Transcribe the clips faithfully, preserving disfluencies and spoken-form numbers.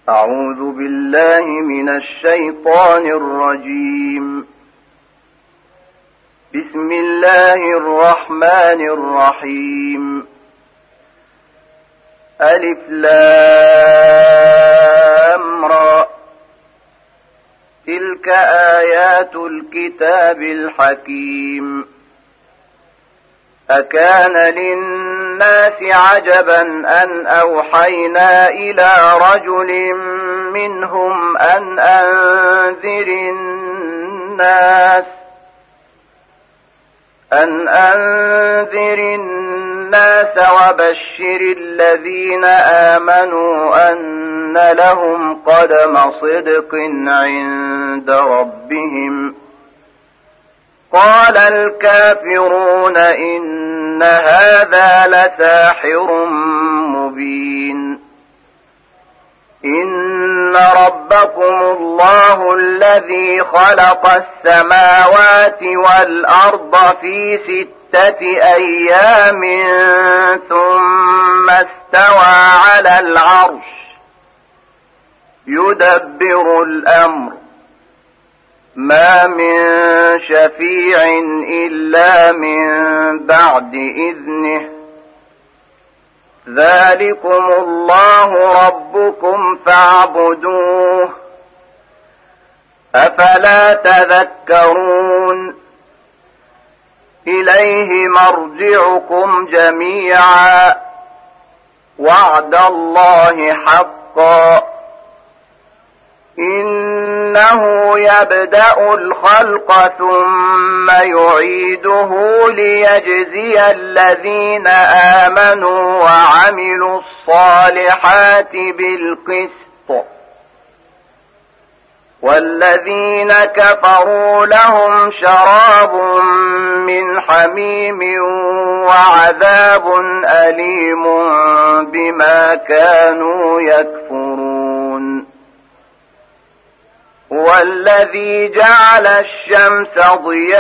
أعوذ بالله من الشيطان الرجيم. بسم الله الرحمن الرحيم. ألف لام را. تلك آيات الكتاب الحكيم. أكان للناس عجبا أن أوحينا إلى رجل منهم أن أنذر الناس أن أنذر الناس وبشر الذين آمنوا أن لهم قدم صدق عند ربهم. قال الكافرون إن هذا لساحر مبين. إن ربكم الله الذي خلق السماوات والأرض في ستة أيام ثم استوى على العرش يدبر الأمر ما من شفيع إلا من بعد إذنه. ذلكم الله ربكم فاعبدوه أفلا تذكرون. إليه مرجعكم جميعا وعد الله حقا. إنه يبدأ الخلق ثم يعيده ليجزي الذين آمنوا وعملوا الصالحات بالقسط، والذين كفروا لهم شراب من حميم وعذاب أليم بما كانوا يكفرون. والذي جعل الشمس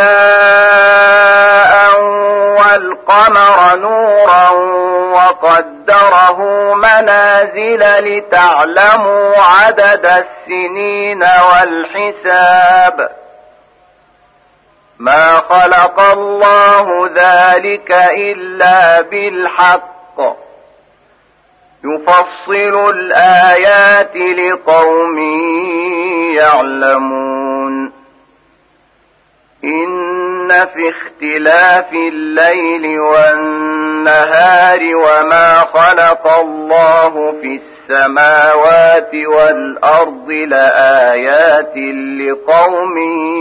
ضياء والقمر نورا وقدره منازل لتعلموا عدد السنين والحساب. ما خلق الله ذلك إلا بالحق يفصل الآيات لقوم يعلمون. إن في اختلاف الليل والنهار وما خلق الله في السماوات والأرض لآيات لقوم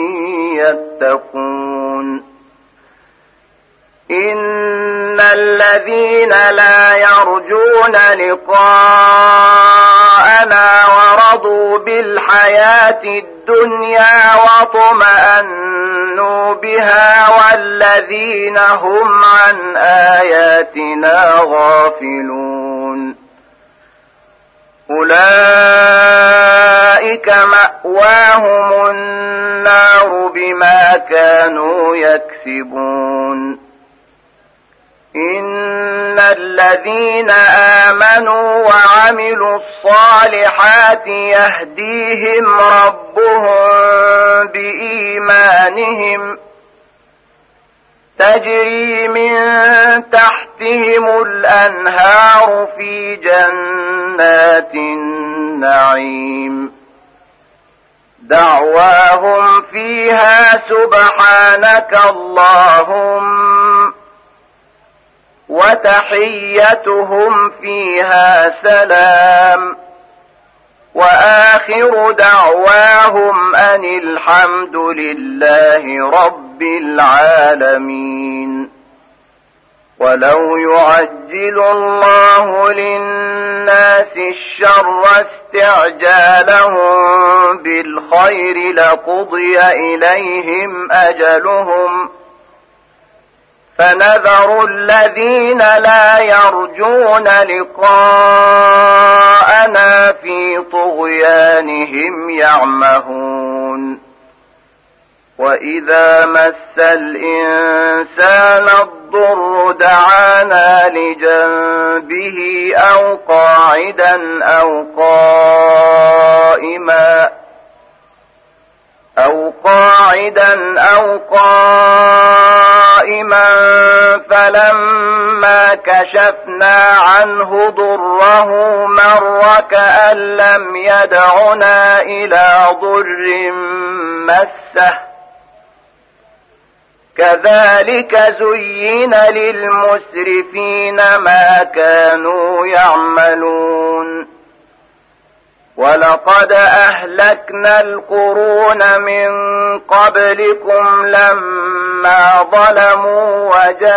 يتقون. إن الذين لا يرجون لقاءنا ورضوا بالحياة الدنيا واطمأنوا بها والذين هم عن آياتنا غافلون أولئك مأواهم النار بما كانوا يكسبون. إن الذين آمنوا وعملوا الصالحات يهديهم ربهم بإيمانهم تجري من تحتهم الأنهار في جنات النعيم. دعواهم فيها سبحانك اللهم وتحيتهم فيها سلام. وآخر دعواهم أن الحمد لله رب العالمين. ولو يعجل الله للناس الشر استعجالهم بالخير لقضي إليهم أجلهم فنذر الذين لا يرجون لقاءنا في طغيانهم يعمهون. وإذا مس الإنسان الضر لجنبه أو قاعدا أو قائما قائما أو قاعدا أو قائما فلما كشفنا عنه ضره مر كأن لم يدعنا إلى ضر مسه كذلك زين للمسرفين ما كانوا يعملون ولقد أهلكنا القرون من قبلكم لما ظلموا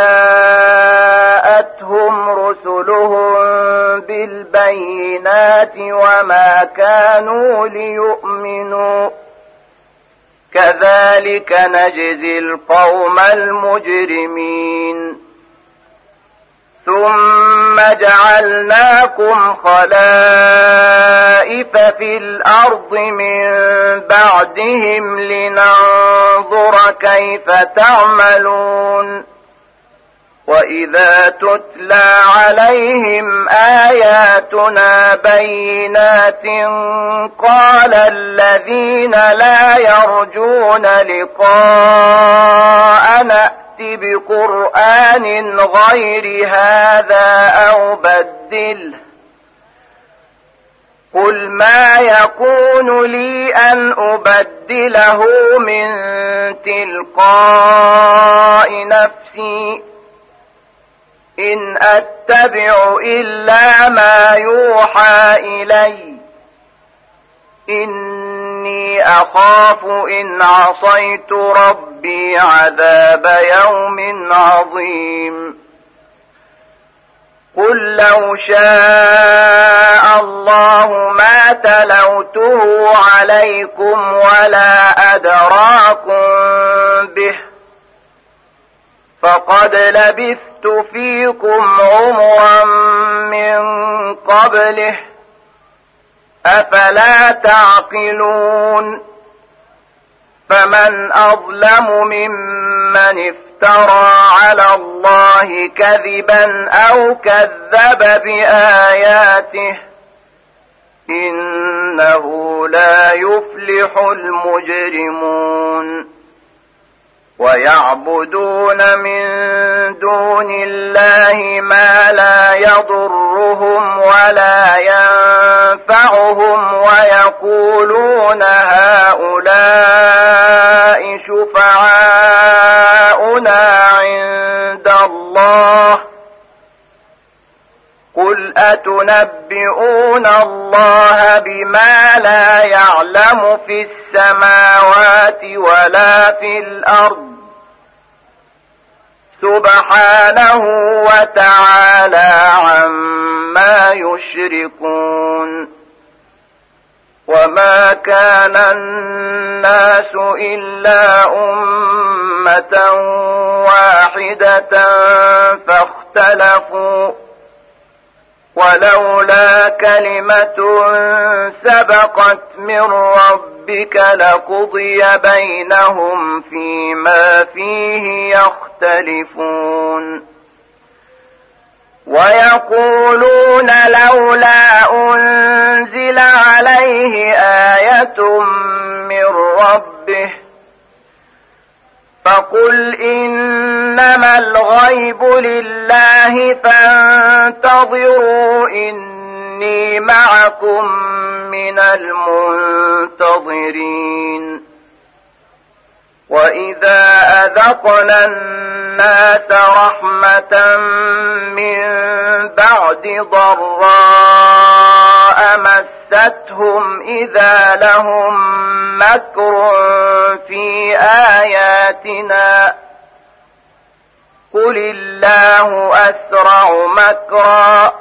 وجاءتهم رسلهم بالبينات وما كانوا ليؤمنوا كذلك نجزي القوم المجرمين ثم جعلناكم خلائف في الأرض من بعدهم لننظر كيف تعملون وإذا تتلى عليهم آياتنا بينات قال الذين لا يرجون لقاءنا بقرآن غير هذا أو بدله قل ما يكون لي أن أبدله من تلقاء نفسي إن أتبع إلا ما يوحى إلي إني أخاف إن عصيت ربي عذاب يوم عظيم قل لو شاء الله ما تلوته عليكم ولا أدراكم به فقد لبثت فيكم عمرا من قبله أفلا تعقلون فمن أظلم ممن افترى على الله كذبا أو كذب بآياته إنه لا يفلح المجرمون ويعبدون من دون الله ما لا يضرهم ولا ينفعهم ويقولون هؤلاء شفعاؤنا عند الله قل أتنبئون الله بما لا يعلم في السماوات ولا في الأرض سبحانه وتعالى عما يشركون وما كان الناس إلا أمة واحدة فاختلفوا ولولا كلمة سبقت من ربك لقضي بينهم فيما فيه يختلفون ويقولون لولا أنزل عليه آية من ربه فقل إنما الغيب لله فانتظروا إني معكم من المنتظرين وإذا أذقنا الناس رحمة من بعد ضراء مستهم إذا لهم مكر في آياتنا قل الله أسرع مكرا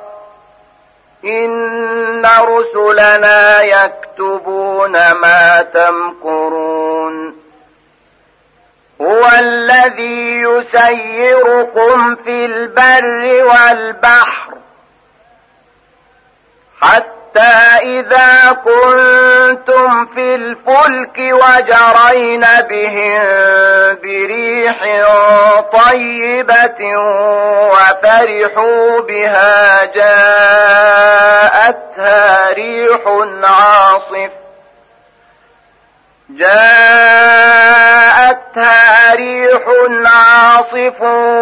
إن رسلنا يكتبون ما تمكرون هو الذي يسيركم في البر والبحر حتى إذا كنتم في الفلك وجرين بهم بريح طيبة وفرحوا بها جاءتها ريح عاصف جاءتها ريح عاصف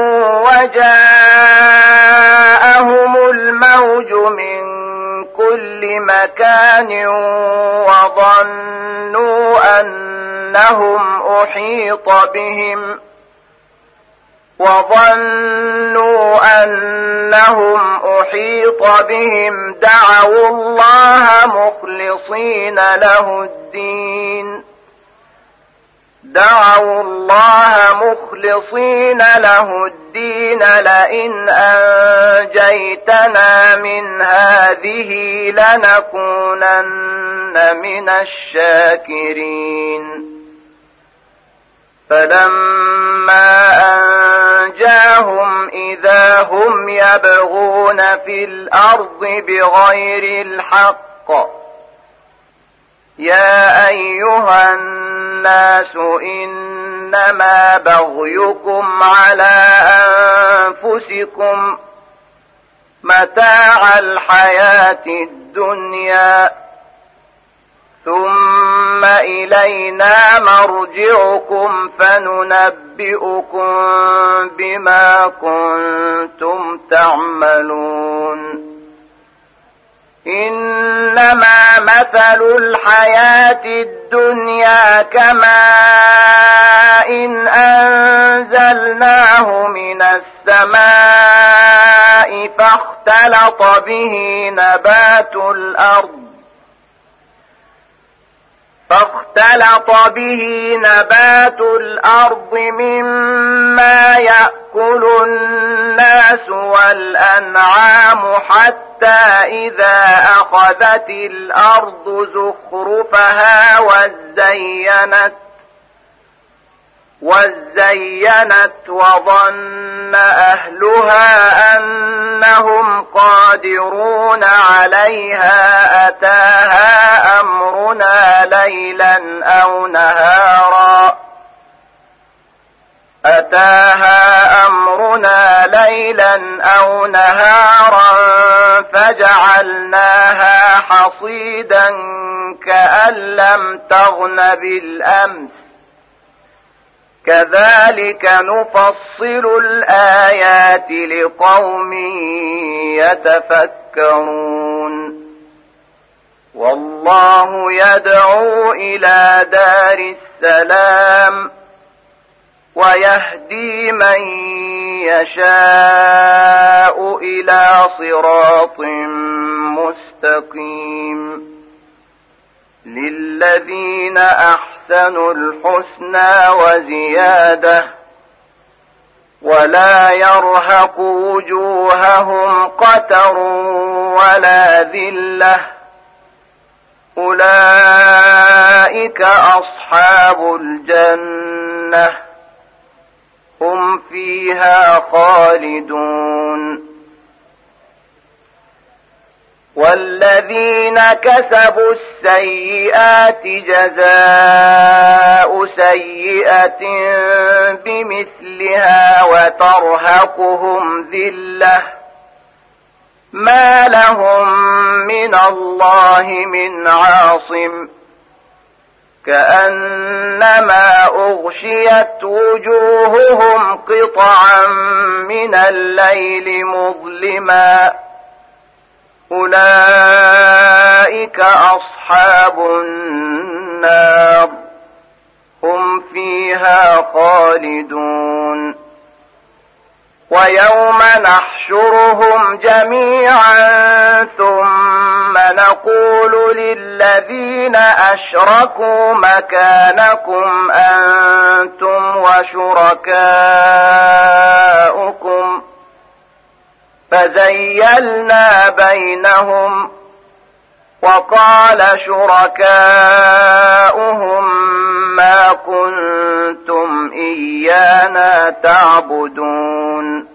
وجاءهم الموج من كل مكان وظنوا أنهم أحيط بهم وظنوا أنهم أحيط بهم دعوا الله مخلصين له الدين دعوا الله مخلصين له الدين لئن أنجيتنا من هذه لنكونن من الشاكرين فلما أنجاهم إذا هم يبغون في الأرض بغير الحق يا أيها الناس إنما بغيكم على أنفسكم متاع الحياة الدنيا ثم إلينا مرجعكم فننبئكم بما كنتم تعملون إنما مثل الحياة الدنيا كماء إن أنزلناه من السماء فاختلط به نبات الأرض فاختلط به نبات الأرض مما يأكل الناس والأنعام حتى إذا أخذت الأرض زخرفها وزينت وزينت وظن أهلها أنهم قادرون عليها أتاها أمرنا ليلا أو نهارا أتاها أمرنا ليلا أو نهارا فجعلناها حصيدا كأن لم تغن بالأمس كذلك نفصل الآيات لقوم يتفكرون والله يدعو إلى دار السلام ويهدي من يشاء إلى صراط مستقيم للذين أحسنوا الحسنى وزيادة ولا يرهق وجوههم قتر ولا ذلة أولئك أصحاب الجنة هم فيها خالدون والذين كسبوا السيئات جزاء سيئة بمثلها وترهقهم ذلة ما لهم من الله من عاصم كأنما أغشيت وجوههم قطعا من الليل مظلما أولئك أصحاب النار هم فيها خالدون ويوم نحشرهم جميعا ثم نقول للذين أشركوا مكانكم أنتم وشركاؤكم فزيلنا بينهم وقال شركاؤهم ما كنتم إيانا تعبدون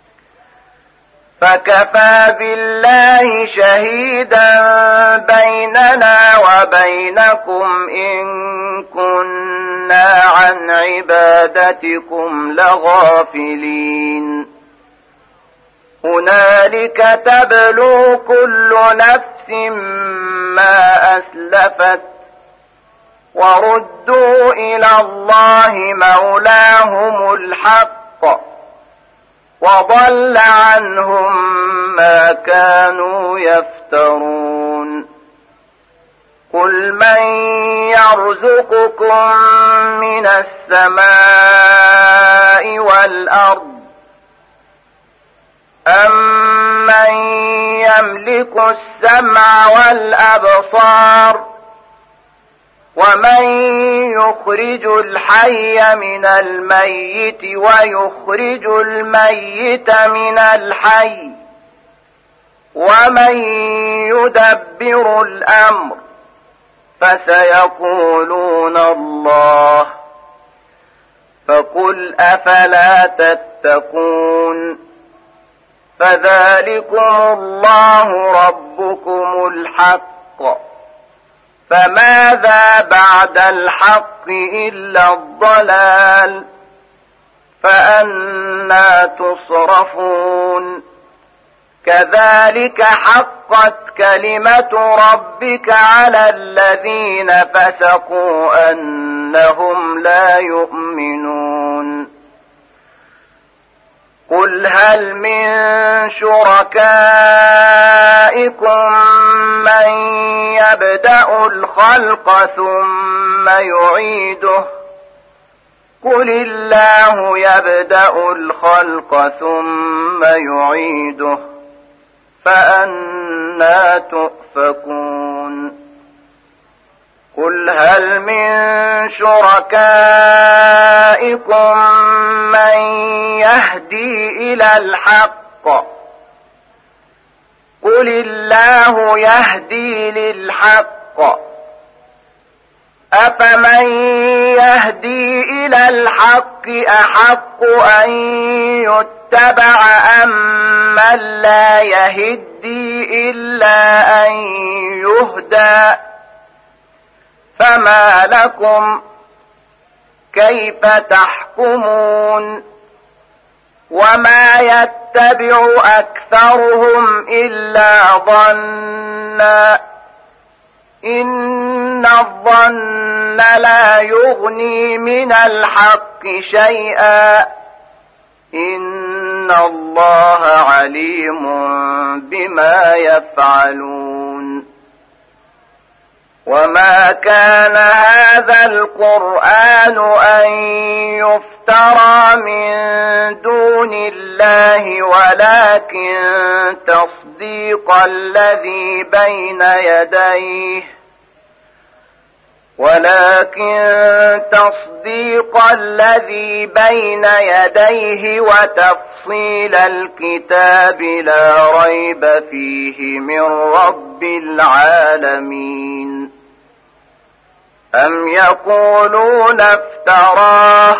فكفى بالله شهيدا بيننا وبينكم إن كنا عن عبادتكم لغافلين هنالك تبلو كل نفس ما أسلفت وردوا إلى الله مولاهم الحق وضل عنهم ما كانوا يفترون قل من يرزقكم من السماء والأرض أمن يملك السمع والأبصار ومن يخرج الحي من الميت ويخرج الميت من الحي ومن يدبر الأمر فسيقولون الله فقل أفلا تتقون فذلكم الله ربكم الحق فماذا بعد الحق إلا الضلال فأنى تصرفون كذلك حقت كلمة ربك على الذين فسقوا أنهم لا يؤمنون قل هل من شركائكم من يبدأ الخلق ثم يعيده قل الله يبدأ الخلق ثم يعيده فأنى تؤفكون قل هل من شركائكم من يهدي إلى الحق قل الله يهدي للحق أفمن يهدي إلى الحق أحق أن يتبع أم من لا يهدي إلا أن يهدى فما لكم كيف تحكمون وما يتبع أكثرهم إلا ظنا إن الظن لا يغني من الحق شيئا إن الله عليم بما يفعلون وما كان هذا القرآن أن يفترى من دون الله ولكن تصديق الذي بين يديه ولكن تصديق الذي بين يديه وتفصيل الكتاب لا ريب فيه من رب العالمين أم يقولون افتراه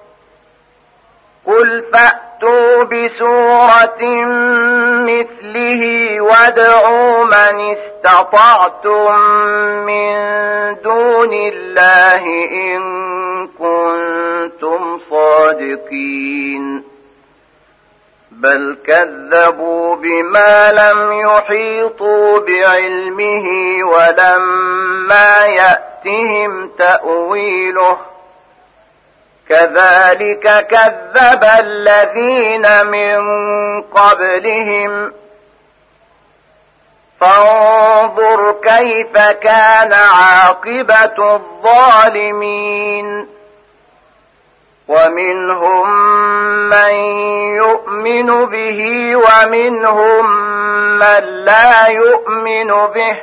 قل فأتوا بسورة مثله وادعوا من استطعتم من دون الله إن كنتم صادقين بل كذبوا بما لم يحيطوا بعلمه ولما يأتهم تأويله كذلك كذب الذين من قبلهم فانظر كيف كان عاقبة الظالمين ومنهم من يؤمن به ومنهم من لا يؤمن به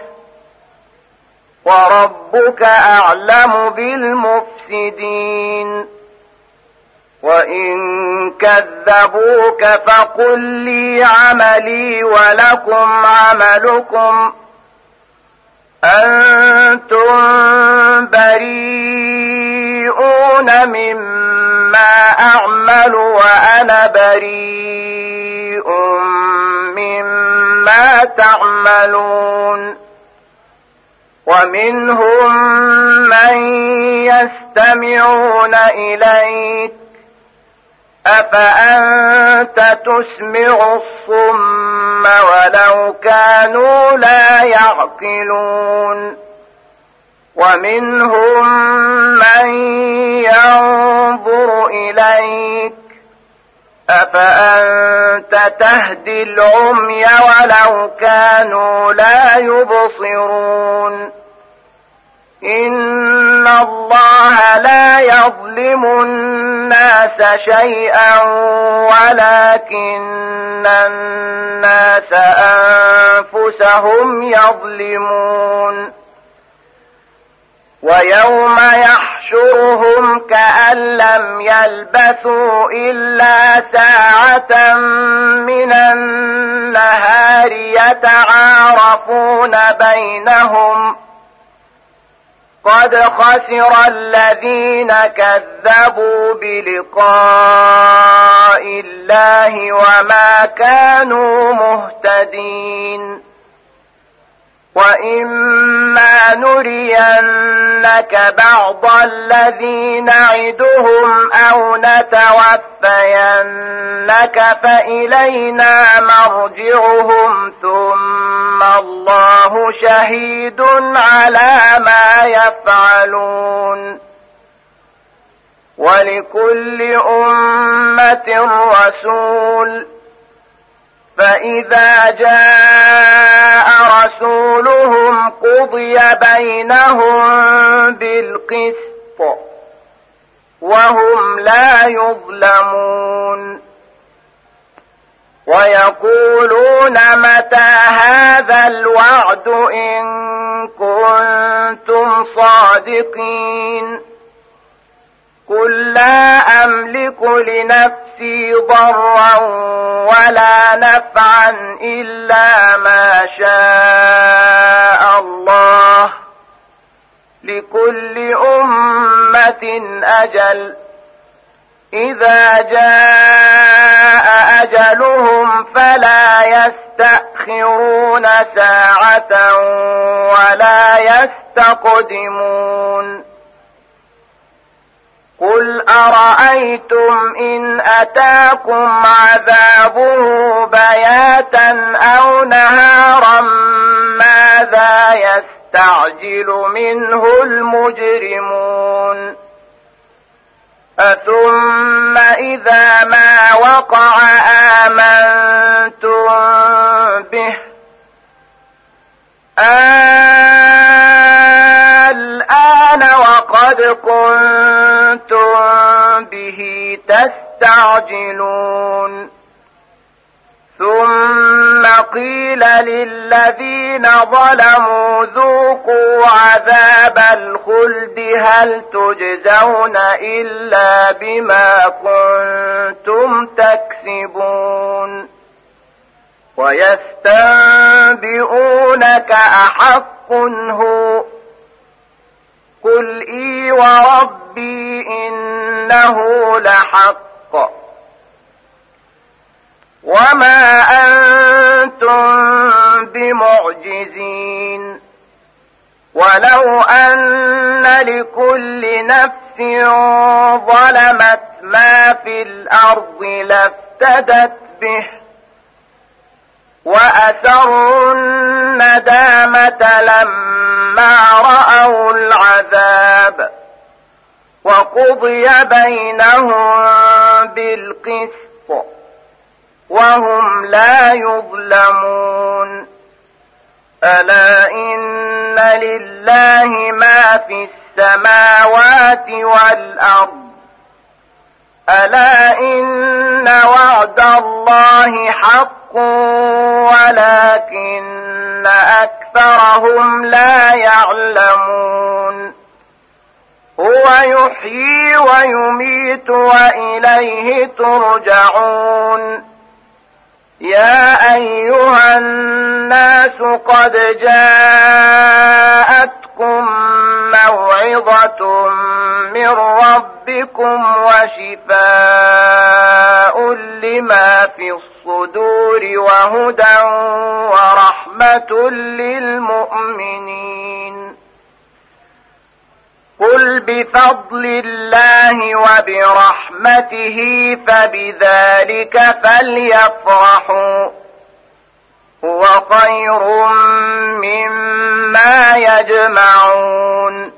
وربك أعلم بالمفسدين وإن كذبوك فقل لي عملي ولكم عملكم أنتم بريئون مما أعمل وأنا بريء مما تعملون ومنهم من يستمعون إليك أفأنت تسمع الصم ولو كانوا لا يعقلون ومنهم من ينظر إليك أفأنت تهدي العمي ولو كانوا لا يبصرون إن الله لا يظلم الناس شيئا ولكن الناس أنفسهم يظلمون ويوم يحشرهم كأن لم يلبثوا إلا ساعة من النهار يتعارفون بينهم قد خسر الذين كذبوا بلقاء الله وما كانوا مهتدين وإما نرينك بعض الذي نعدهم أو نتوفينك فإلينا مرجعهم ثم الله شهيد على ما يفعلون ولكل أمة رسول فإذا جاء رسولهم قضي بينهم بالقسط وهم لا يظلمون ويقولون متى هذا الوعد إن كنتم صادقين قل لا أملك لنفسي ضرا ولا نفعا إلا ما شاء الله لكل أمة أجل إذا جاء أجلهم فلا يستأخرون ساعة ولا يستقدمون قل أرأيتم إن أتاكم عذابه بياتا أو نهارا ماذا يستعجل منه المجرمون أثم إذا ما وقع آمنتم به الآن وقد كنتم به تستعجلون ثم قيل للذين ظلموا ذوقوا عذاب الخلد هل تجزون إلا بما كنتم تكسبون ويستنبئونك أحق هو قل إي وربي إنه لحق وما أنتم بمعجزين ولو أن لكل نفس ظلمت ما في الأرض لافتدت به وأسروا الندامة لما رأوا العذاب وقضي بينهم بالقسط وهم لا يظلمون ألا إن لله ما في السماوات والأرض ألا إن وعد الله حق ولكن أكثرهم لا يعلمون هو يحيي ويميت وإليه ترجعون يا أيها الناس قد جاءتكم موعظة من ربكم وشفاء لما في الصدور وهدى ورحمة للمؤمنين قل بفضل الله وبرحمته فبذلك فليفرحوا هو خير مما يجمعون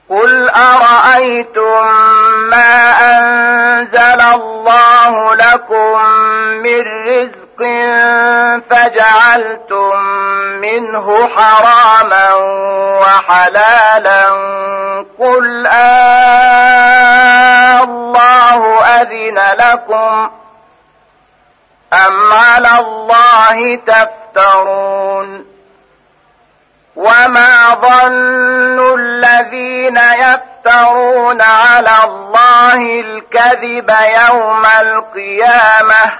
قل أرأيتم ما أنزل الله لكم من رزق فجعلتم منه حراما وحلالا قل آه الله أذن لكم أم على الله تفترون وما ظن الذين يفترون على الله الكذب يوم القيامة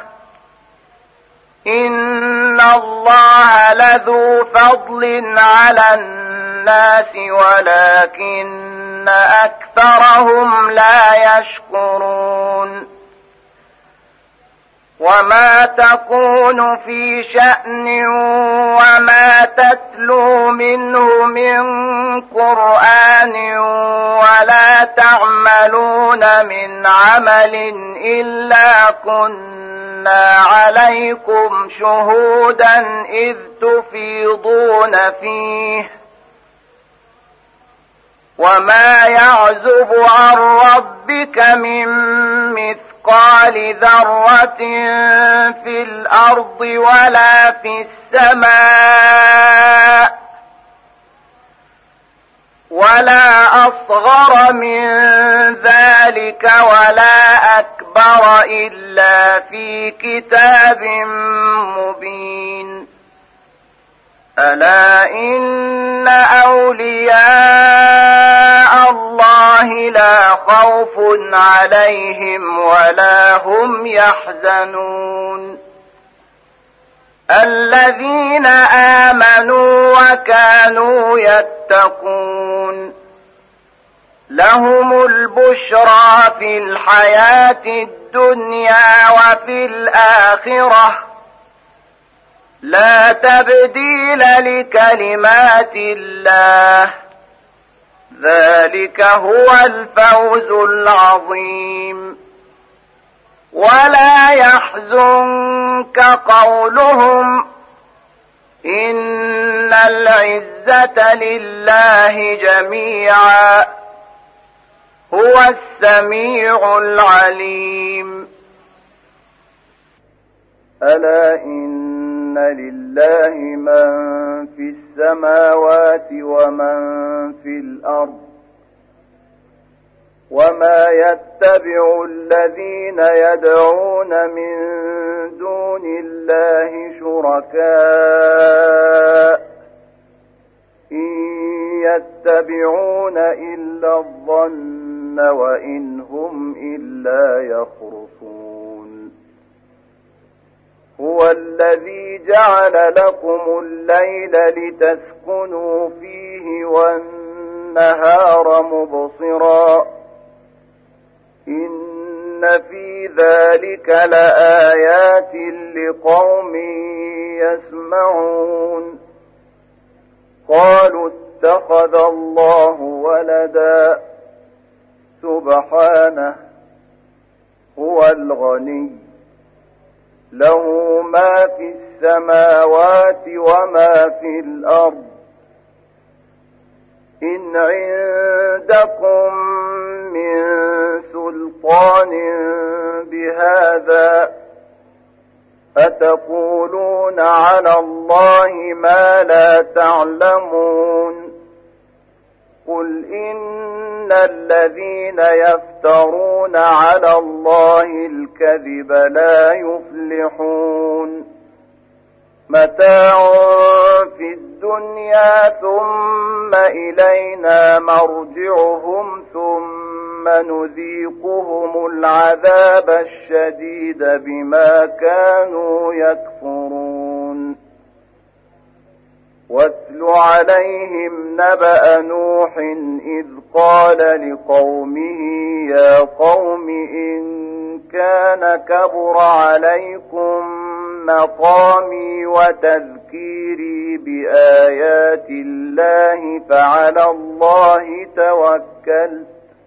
إن الله لذو فضل على الناس ولكن أكثرهم لا يشكرون وما تكون في شأن وما تتلو منه من قرآن ولا تعملون من عمل إلا كنا عليكم شهودا إذ تفيضون فيه وما يعزب عن ربك من مثقال ذرة في الأرض ولا في السماء ولا أصغر من ذلك ولا أكبر إلا في كتاب مبين ألا إن أولياء الله لا خوف عليهم ولا هم يحزنون الذين آمنوا وكانوا يتقون لهم البشرى في الحياة الدنيا وفي الآخرة لا تبديل لكلمات الله ذلك هو الفوز العظيم ولا يحزنك قولهم إن العزة لله جميعا هو السميع العليم ألا إن لله من في السماوات ومن في الأرض وما يتبع الذين يدعون من دون الله شركاء إن يتبعون إلا الظن وإن هم إلا يخرصون هو الذي جعل لكم الليل لتسكنوا فيه والنهار مبصرا إن في ذلك لآيات لقوم يسمعون قالوا اتخذ الله ولدا سبحانه هو الغني له ما في السماوات وما في الأرض إن عندكم من سلطان بهذا أتقولون على الله ما لا تعلمون قل إن الذين يفترون على الله الكذب لا يفلحون متاع في الدنيا ثم إلينا مرجعهم ثم نذيقهم العذاب الشديد بما كانوا يكفرون واتل عليهم نبأ نوح إذ قال لقومه يا قوم إن كان كبر عليكم مقامي وتذكيري بآيات الله فعلى الله توكلت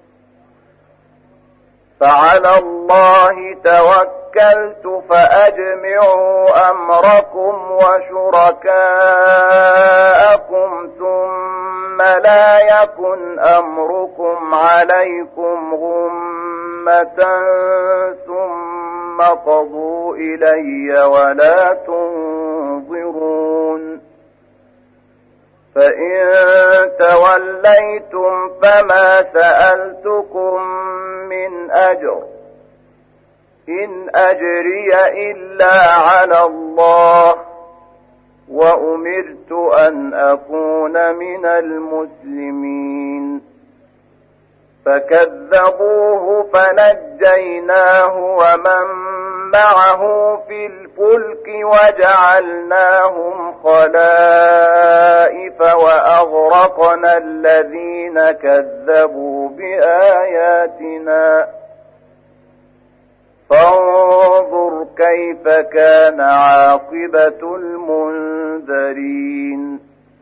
فعلى الله توكلت فأجمعوا أمركم وشركاءكم ثم لا يكن أمركم عليكم غمة ثم قضوا إلي ولا تنظرون فإن توليتم فما سألتكم من أجر إن أجري إلا على الله وأمرت أن أكون من المسلمين فكذبوه فنجيناه ومن معه في الفلك وجعلناهم خلائف وأغرقنا الذين كذبوا بآياتنا فانظر كيف كان عاقبة المنذرين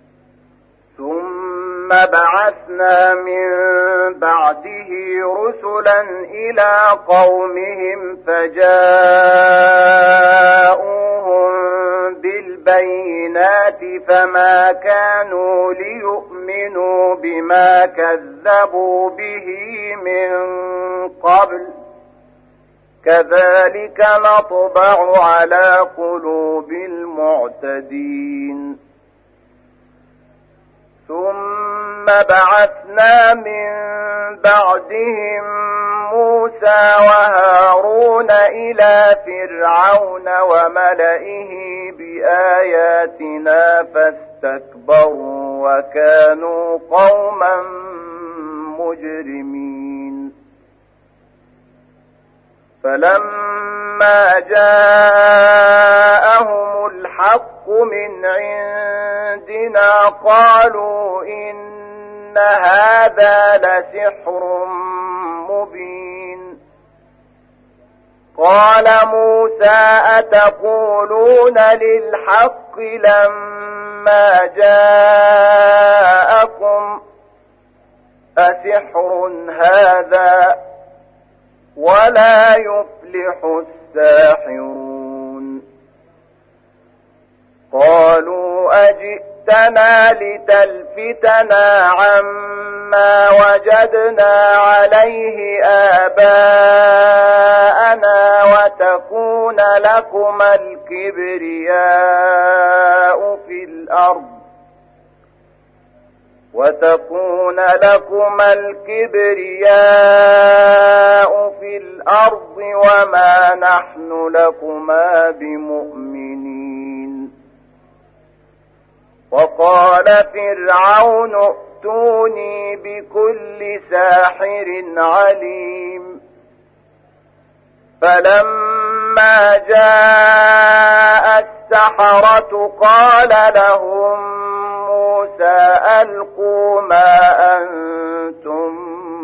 ثم بعثنا من بعده رسلا إلى قومهم فجاءوهم بالبينات فما كانوا ليؤمنوا بما كذبوا به من قبل كذلك نطبع على قلوب المعتدين ثم بعثنا من بعدهم موسى وهارون إلى فرعون وملئه بآياتنا فاستكبروا وكانوا قوما مجرمين فلما جاءهم الحق من عندنا قالوا إن هذا لسحر مبين قال موسى أتقولون للحق لما جاءكم أسحر هذا ولا يفلح الساحرون قالوا أجئتنا لتلفتنا عما وجدنا عليه آباءنا وتكون لكما الكبرياء في الأرض وتكون لكما الكبرياء في الأرض وما نحن لكما بمؤمنين وقال فرعون ائتوني بكل ساحر عليم فلما جاء السحرة قال لهم موسى ألقوا ما أنتم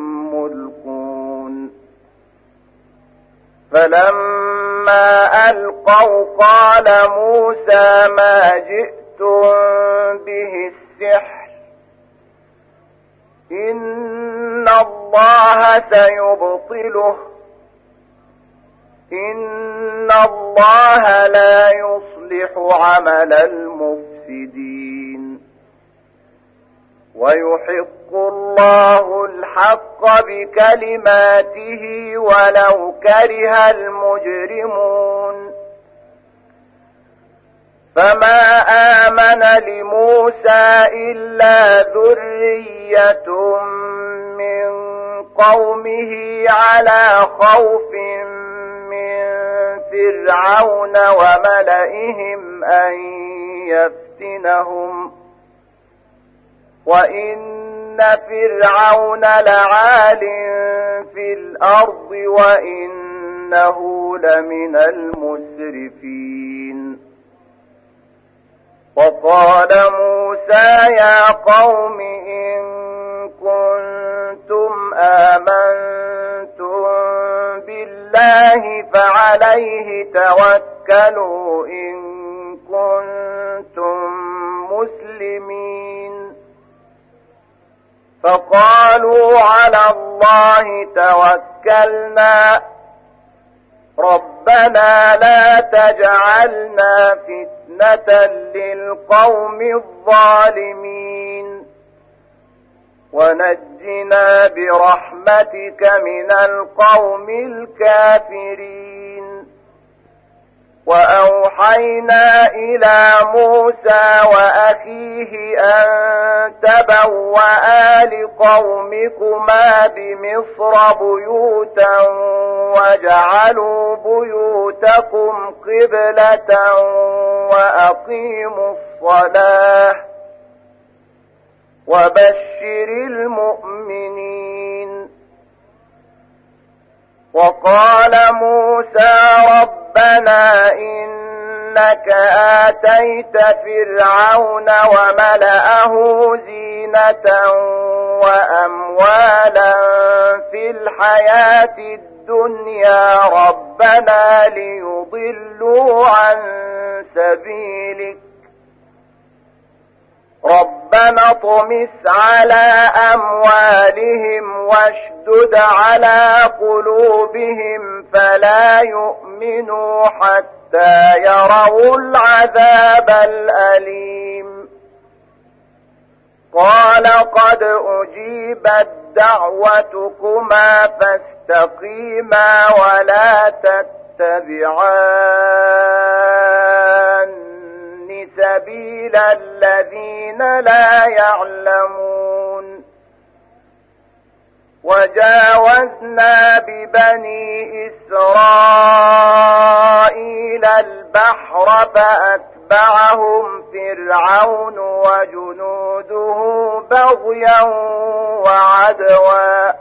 ملقون فلما ألقوا قال موسى ما جئتم به السحر إن الله سيبطله إن الله لا يصلح عمل المفسدين ويحق الله الحق بكلماته ولو كره المجرمون فما آمن لموسى إلا ذرية من قومه على خوف من فرعون وملئهم أن يفتنهم وإن فرعون لعال في الأرض وإنه لمن المسرفين وقال موسى يا قوم إن كنتم آمنتم بالله فعليه توكلوا إن كنتم مسلمين فقالوا على الله توكلنا ربنا لا تجعلنا فتنة للقوم الظالمين ونجنا برحمتك من القوم الكافرين وأوحينا إلى موسى وأخيه أن تبوأ لقومكما بمصر بيوتا وجعلوا بيوتكم قبلة وأقيموا الصلاة وبشر المؤمنين. وقال موسى ربنا إنك آتيت فرعون وملأه زينة وأموالا في الحياة الدنيا ربنا ليضلوا عن سبيلك ربنا اطمس على أموالهم واشدد على قلوبهم فلا يؤمنوا حتى يروا العذاب الأليم. قال قد أجيبت دعوتكما فاستقيما ولا تتبعان سبيل الذين لا يعلمون. وجاوزنا ببني إسرائيل البحر فأتبعهم فرعون وجنوده بغيا وعدوا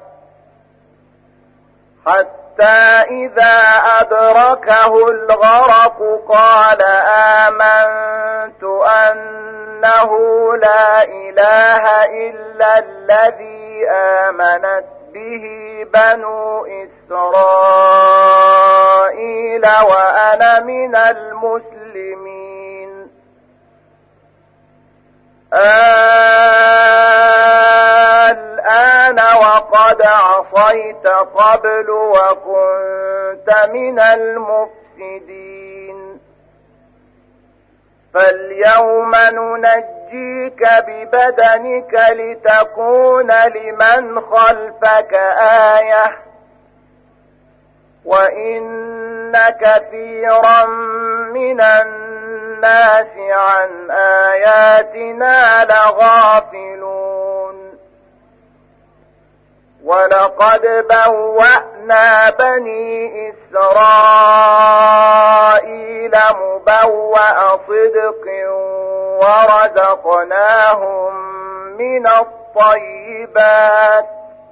حتى إذا أدركه الغرق قال آمنت أنه لا إله إلا الذي آمنت به بنو إسرائيل وأنا من المسلمين. الآن وقد عصيت قبل وكنت من المفسدين فاليوم ننجيك ببدنك لتكون لمن خلفك آية وإن كثيرا من الناس عن آياتنا لغافلون. ولقد بوأنا بني إسرائيل مبوأ صدق ورزقناهم من الطيبات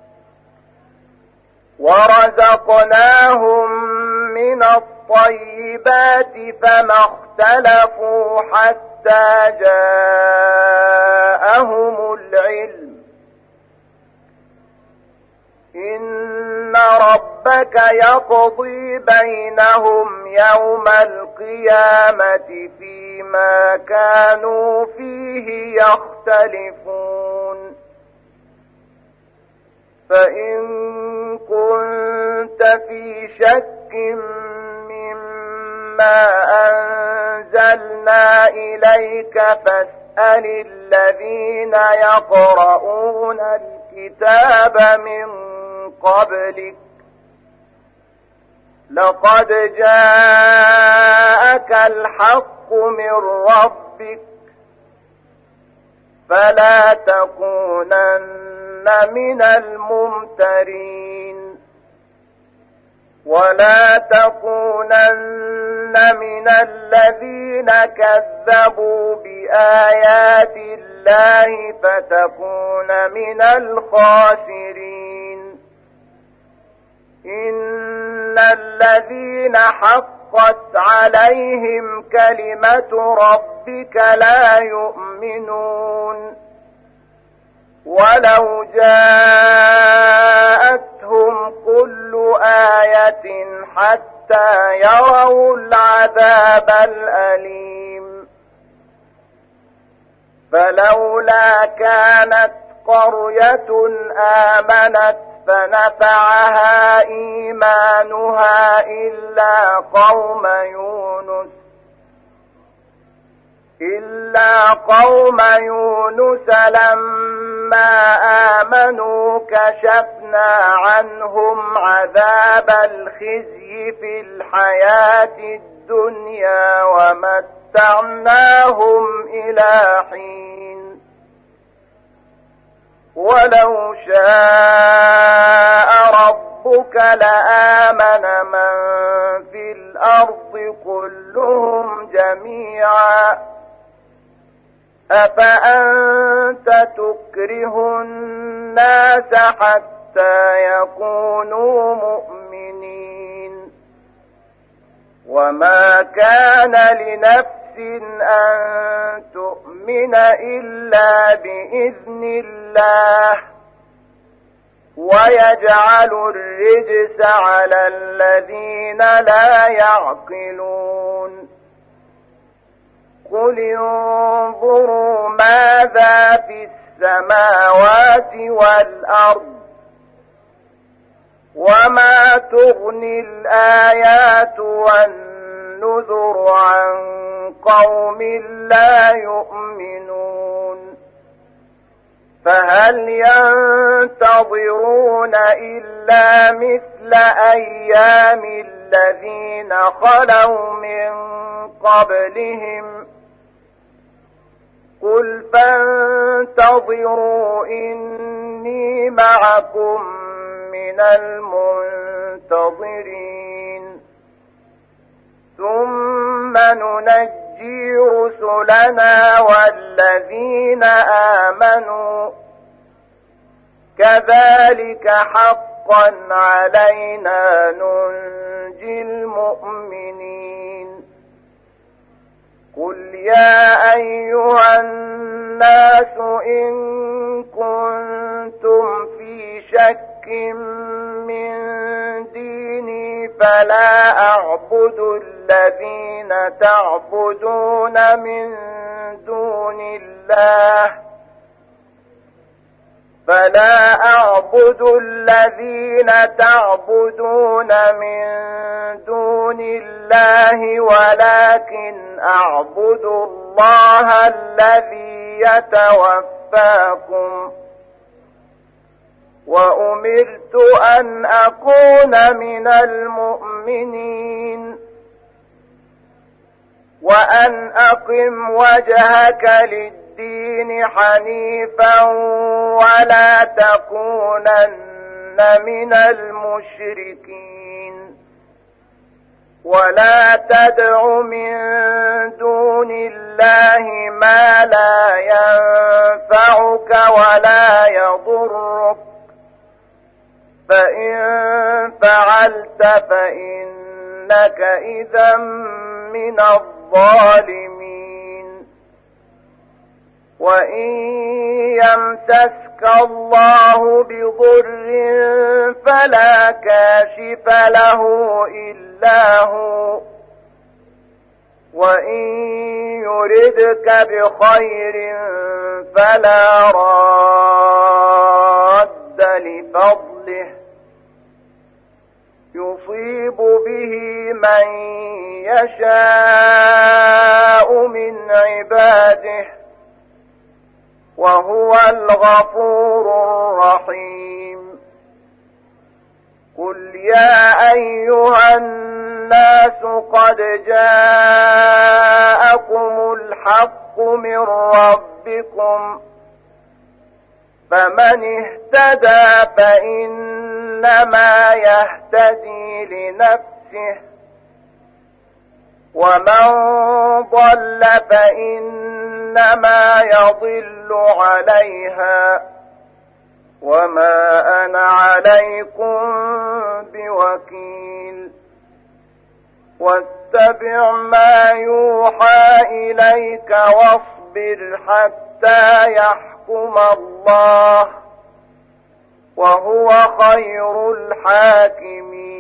ورزقناهم من الطيبات فما اختلفوا حتى جاءهم العلم. إن ربك يقضي بينهم يوم القيامة فيما كانوا فيه يختلفون. فإن كنت في شك مما أنزلنا إليك فاسأل الذين يقرؤون الكتاب من قبلك لقد جاءك الحق من ربك فلا تكونن من الممترين ولا تكونن من الذين كذبوا بآيات الله فتكون من الخاسرين. إن الذين حقت عليهم كلمة ربك لا يؤمنون ولو جاءتهم كل آية حتى يروا العذاب الأليم. فلولا كانت قرية آمنت فنفعها إيمانها إلا قوم يونس إلا قوم يونس لما آمنوا كشفنا عنهم عذاب الخزي في الحياة الدنيا ومتعناهم إلى حين ولو شاء ربك لآمن من في الأرض كلهم جميعا أفأنت تكره الناس حتى يكونوا مؤمنين وما كان لنفس أن تؤمن إلا بإذن الله ويجعل الرجس على الذين لا يعقلون قل انظروا ماذا في السماوات والأرض وما تغني الآيات والنذر عن قوم لا يؤمنون فهل ينتظرون إلا مثل أيام الذين خلوا من قبلهم قل فانتظروا إني معكم من المنتظرين ثم ننجي رسلنا والذين آمنوا كذلك حقا علينا ننجي المؤمنين قل يا أيها الناس إن كنتم في شك من ديني فلا أعبد الذين تعبدون من دون الله فلا أعبد الذين تعبدون من دون الله ولكن أعبد الله الذي يتوفاكم وأمرت أن أكون من المؤمنين وأن أقم وجهك للدين حنيفا ولا تكونن من المشركين ولا تدع من دون الله ما لا ينفعك ولا يضرك فإن فعلت فإنك إذا من الظالمين وإن يمسسك الله بضر فلا كاشف له إلا هو وإن يردك بخير فلا راد لفضله يصيب به من يشاء من عباده وهو الغفور الرحيم قل يا أيها الناس قد جاءكم الحق من ربكم فمن اهتدى فإنما يهتدي لنفسه ومن ضل فإنما يضل عليها وما أنا عليكم بوكيل واتبع ما يوحى إليك واصبر حتى يحكم الله وهو خير الحاكمين